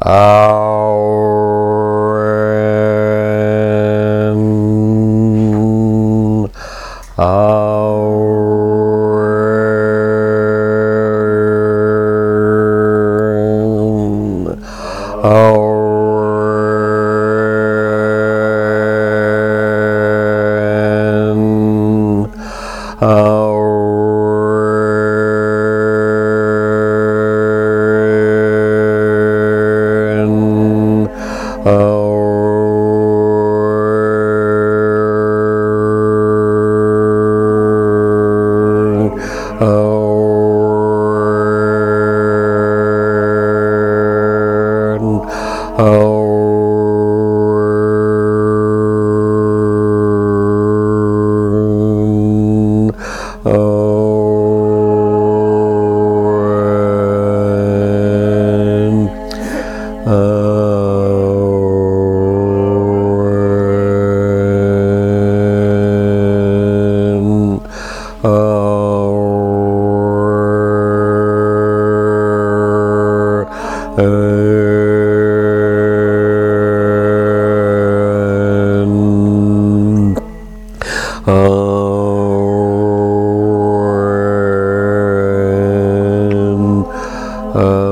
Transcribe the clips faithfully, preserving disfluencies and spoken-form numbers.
Auren, Auren, Auren, Auren, Auren, Auren, Auren, Auren, Auren, Auren, Auren,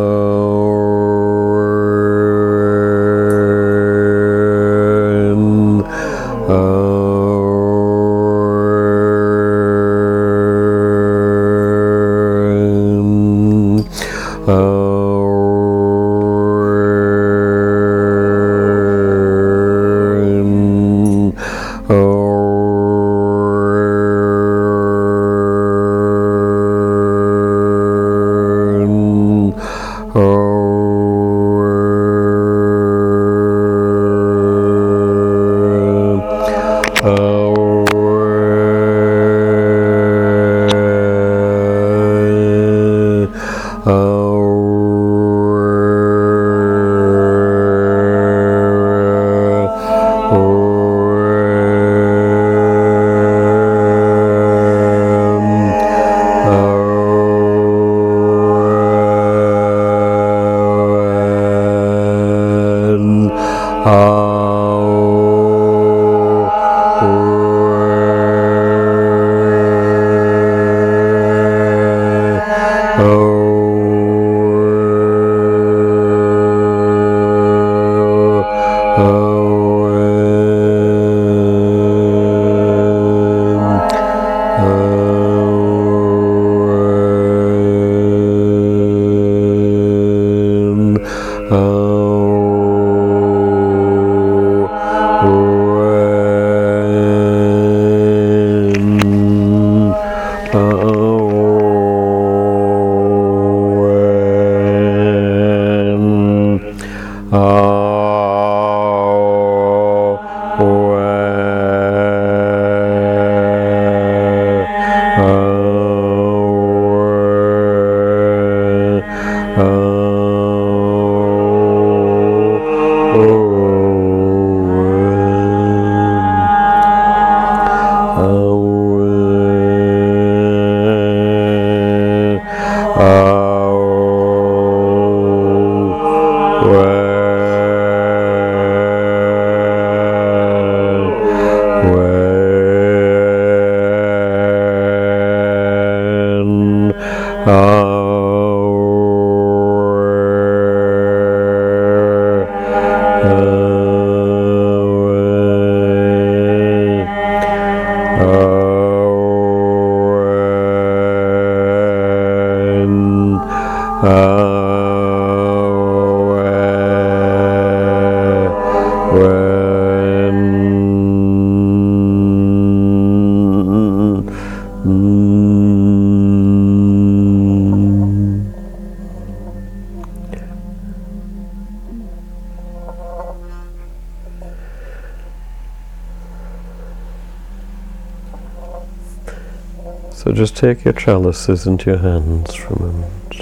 So just take your chalices into your hands for a moment.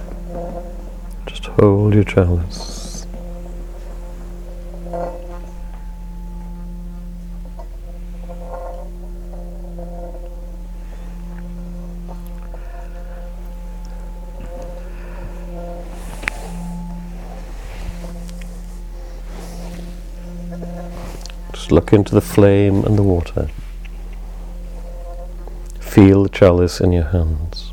Just hold your chalice. look into the flame and the water. Feel the chalice in your hands.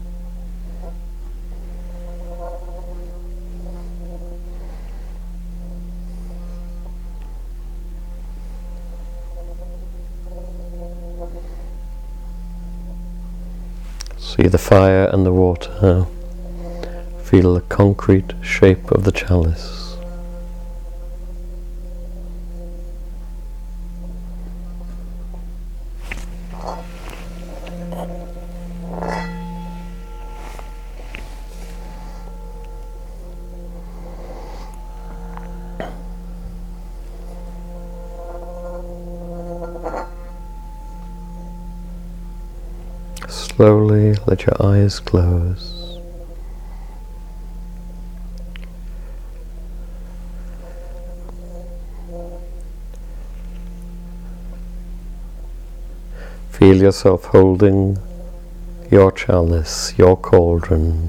See the fire and the water. Feel the concrete shape of the chalice. Slowly let your eyes close. Feel yourself holding your chalice, your cauldron.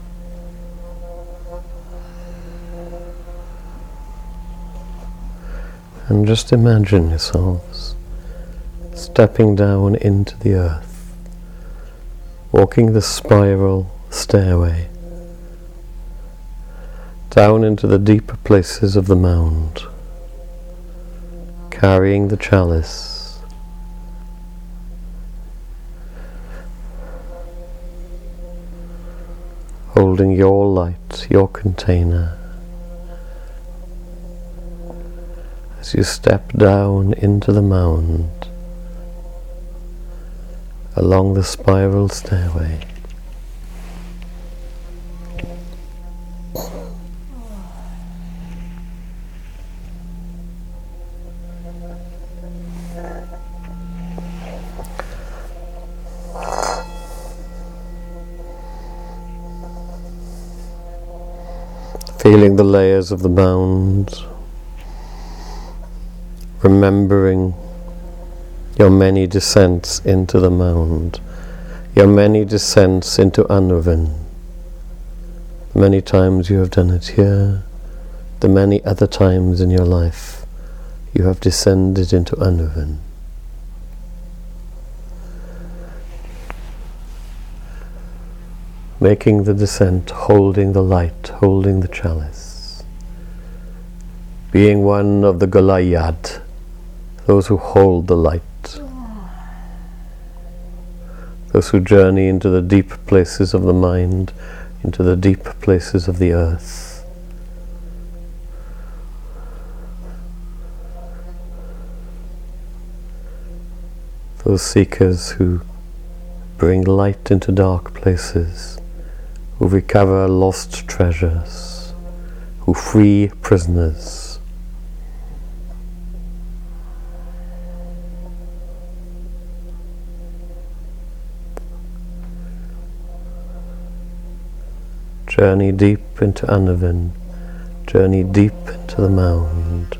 And just imagine yourselves stepping down into the earth, walking the spiral stairway down into the deeper places of the mound, carrying the chalice, holding your light, your container, as you step down into the mound along the spiral stairway. Feeling the layers of the mound, remembering your many descents into the mound, your many descents into Anurvan. Many times you have done it here, the many other times in your life you have descended into Anurvan. Making the descent, holding the light, holding the chalice, being one of the Golayad, those who hold the light, those who journey into the deep places of the mind, into the deep places of the earth. Those seekers who bring light into dark places, who recover lost treasures, who free prisoners. Journey deep into Anurvan, journey deep into the mound.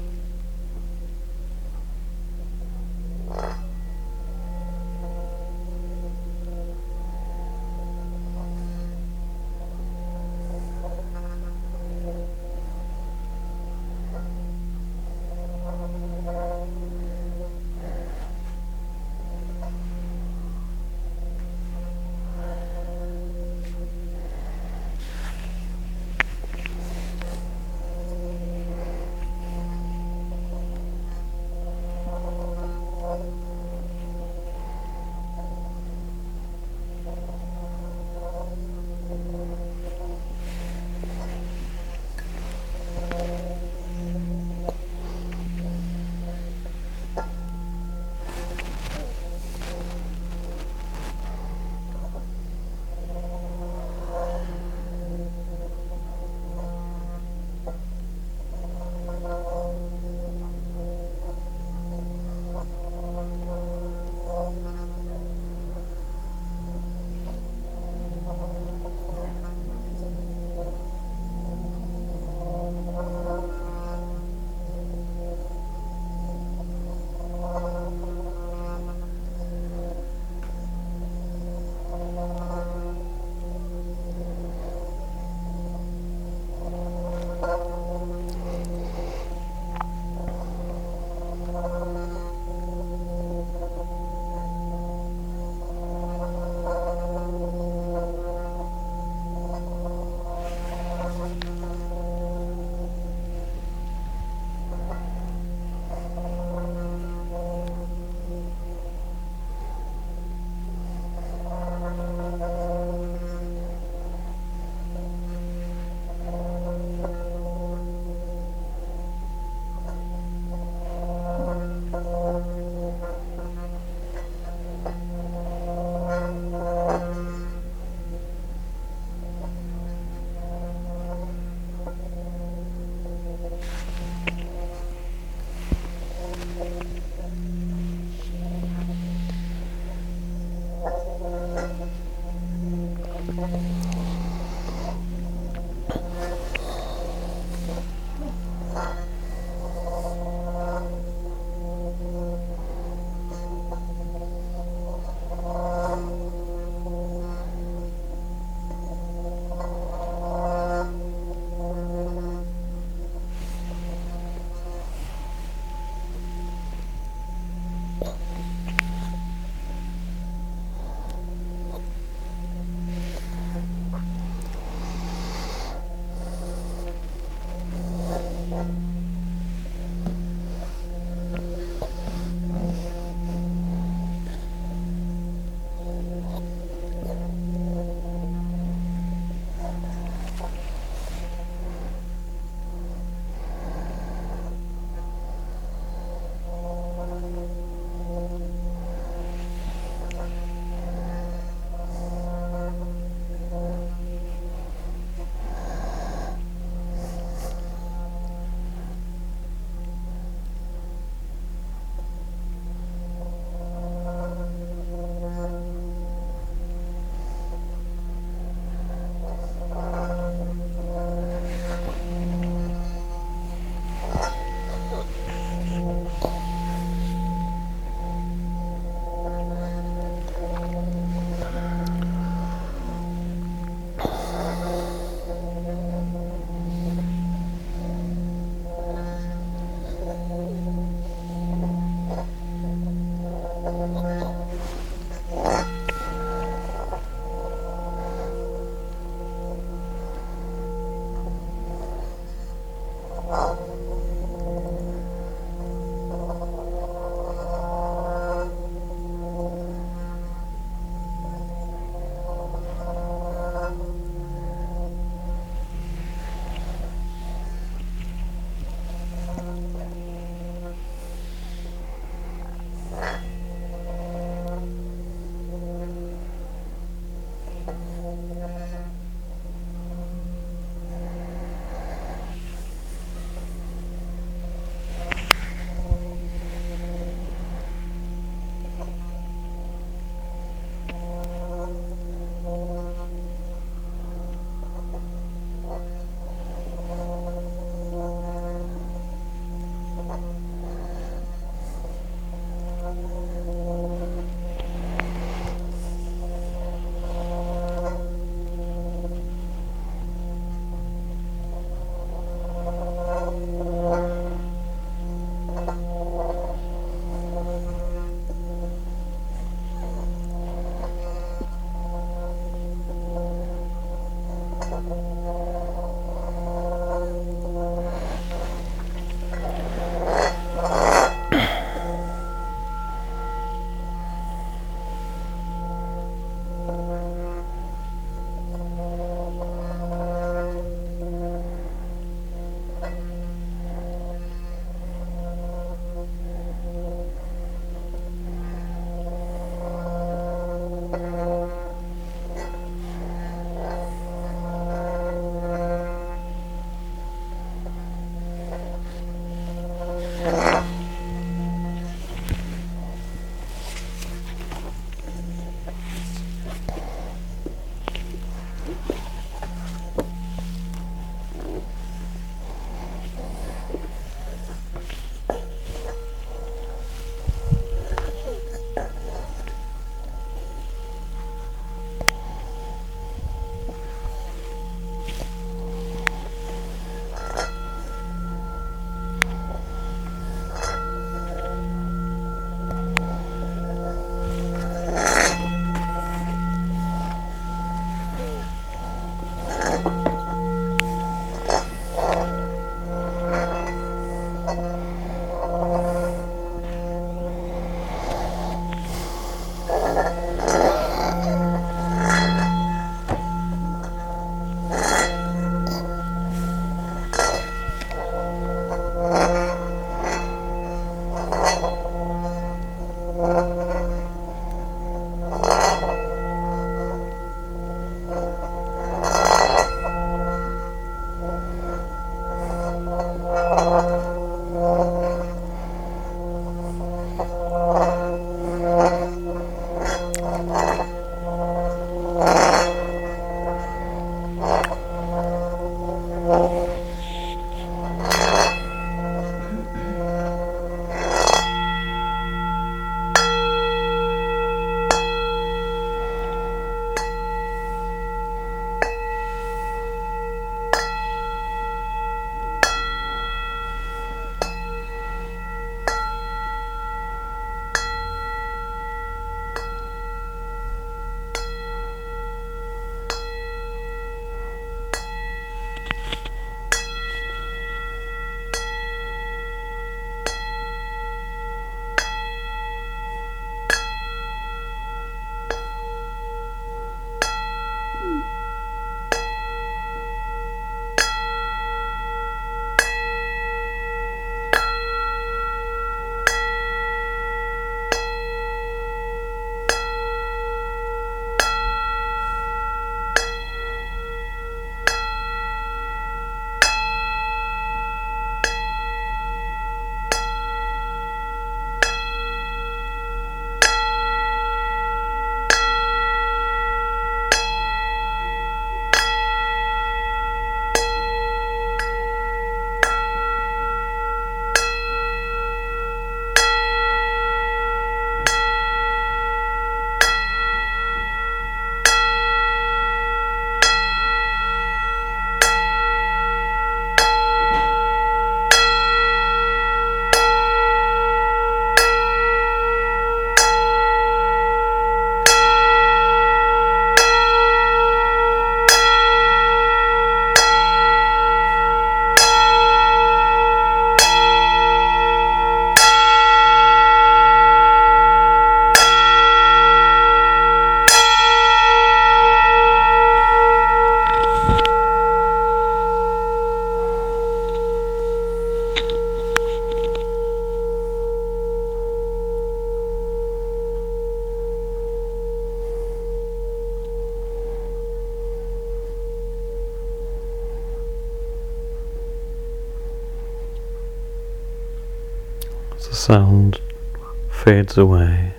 sound fades away,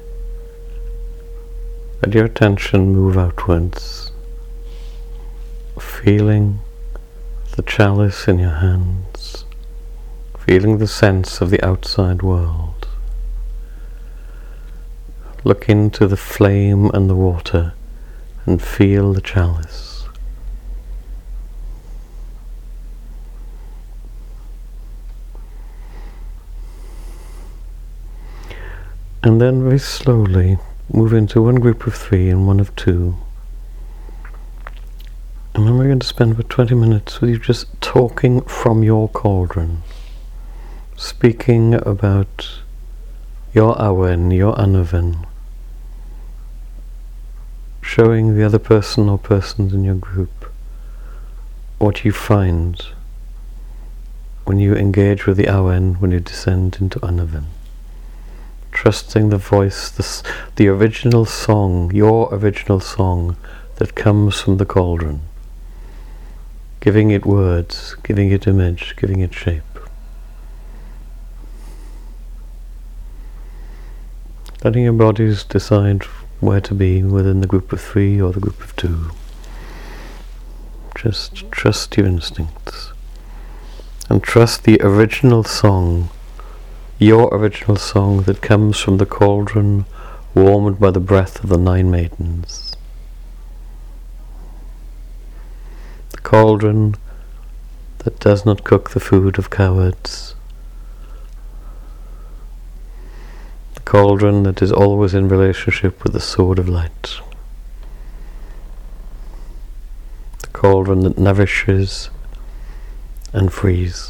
let your attention move outwards, feeling the chalice in your hands, feeling the sense of the outside world. Look into the flame and the water and feel the chalice. And then very slowly move into one group of three and one of two. And then we're going to spend about twenty minutes with you just talking from your cauldron, speaking about your awen, your anaven, showing the other person or persons in your group what you find when you engage with the awen, when you descend into anaven. Trusting the voice, the, the original song, your original song that comes from the cauldron. Giving it words, giving it image, giving it shape. Letting your bodies decide where to be within the group of three or the group of two. Just trust your instincts. And trust the original song, your original song that comes from the cauldron, warmed by the breath of the nine maidens. The cauldron that does not cook the food of cowards. The cauldron that is always in relationship with the sword of light. The cauldron that nourishes and frees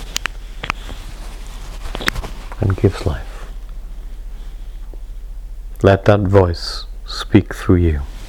and gives life. Let that voice speak through you.